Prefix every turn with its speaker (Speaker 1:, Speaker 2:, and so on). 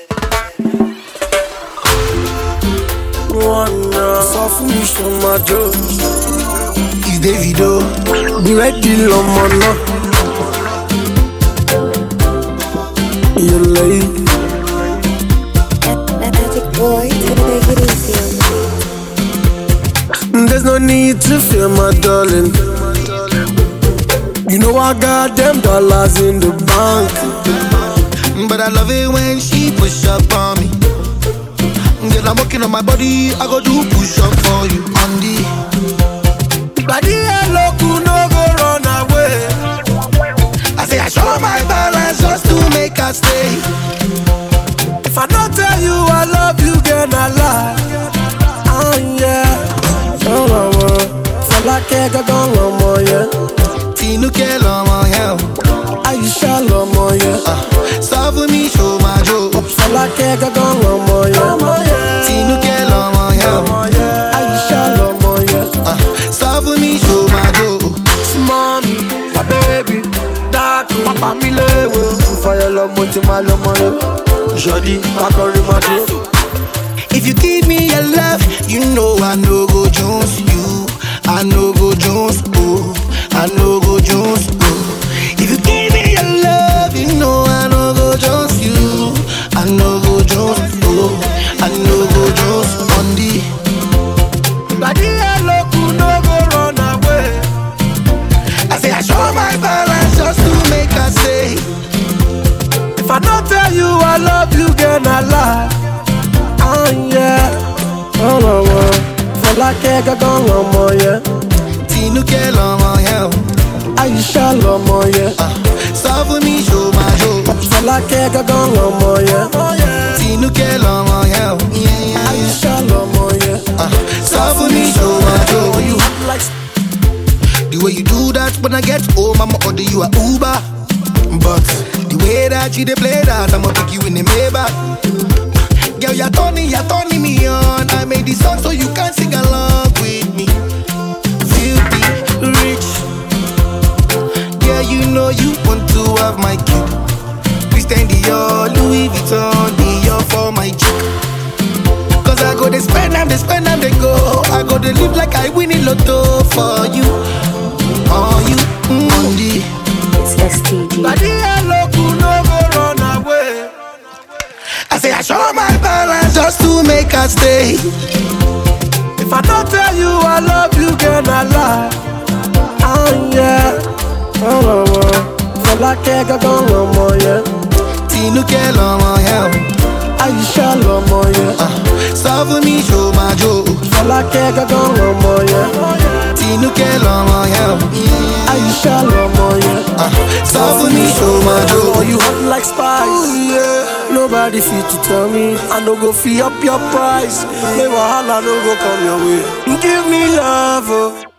Speaker 1: Sọ fún mi ṣo máa jó. It's Davido, be ready lọ́mọ náà. You're late.
Speaker 2: Magic boy, take it easy on me.
Speaker 1: There's no need to fear, my darling. You know I got them dollars in the bank.
Speaker 3: But I love it when she push up on me. Girl, I'm working on my body, I go do push up for you on the
Speaker 1: Body hello, could no go run away.
Speaker 3: I say I show my balance just to make her stay.
Speaker 1: If I don't tell you I love you, girl, I lie. Oh yeah, for like I got on more, yeah.
Speaker 3: Tinuke lomo, yeah.
Speaker 1: Aisha lomo, yeah.
Speaker 3: Stop with me, show my joke.
Speaker 1: For like I got on more, yeah.
Speaker 3: Tinuke lomo, yeah.
Speaker 1: Aisha lomo, yeah.
Speaker 3: Stop with me, show my joke.
Speaker 1: Mommy, my baby, dark, papa mi lewe. Fire lomo, ti ma lomo le. Jodi, pakori ma do.
Speaker 3: If you give me your love, you know I no go Jones. You, I no go Jones. Oh, I no go Jones. Oh, if you give me your love, you know I no go Jones. You, I no go Jones. Oh, I no go Jones. On the
Speaker 1: Body hello, could no go run away.
Speaker 3: I say I show my balance just to make her stay.
Speaker 1: If I don't tell you I love you, girl, I lie. Oh yeah, oh for like I got on more, yeah.
Speaker 3: Tinuke lomo, yeah.
Speaker 1: Aisha lomo, yeah.
Speaker 3: Stop with me, show my joke.
Speaker 1: For like I got on more, yeah.
Speaker 3: Tinuke lomo, yeah.
Speaker 1: Aisha lomo, yeah.
Speaker 3: Stop with me, show my joke.
Speaker 1: You hot like
Speaker 3: The way you do that when I get home, I'ma order you a Uber. But the way that you dey play that, I'ma pick you in the Maybach. Girl, you're turning me on. I made this song so you can sing along with me. Filthy rich. Yeah, you know you want to have my cue. Christian Dior, Louis Vuitton, Dior for my chick. Cause I go they spend them, they go. I go they live like I win in lotto for you. On you, on the
Speaker 2: It's STG.
Speaker 1: body hello, could no go run away.
Speaker 3: I say I show my balance just to make her stay.
Speaker 1: If I don't tell you I love you, girl, I lie. Oh yeah, for like I got on more, yeah.
Speaker 3: Tinuke lomo, yeah.
Speaker 1: Aisha lomo, yeah.
Speaker 3: Stop with me, show my joke.
Speaker 1: For like I got on more, yeah.
Speaker 3: Tinuke lomo, yeah.
Speaker 1: Aisha lomo, yeah.
Speaker 3: Stop with me, show my
Speaker 1: Oh,
Speaker 3: joke.
Speaker 1: you hot like spice, yeah. Nobody fit to tell me I no go fee up your price. May wahala no go come your way. Give me love, oh.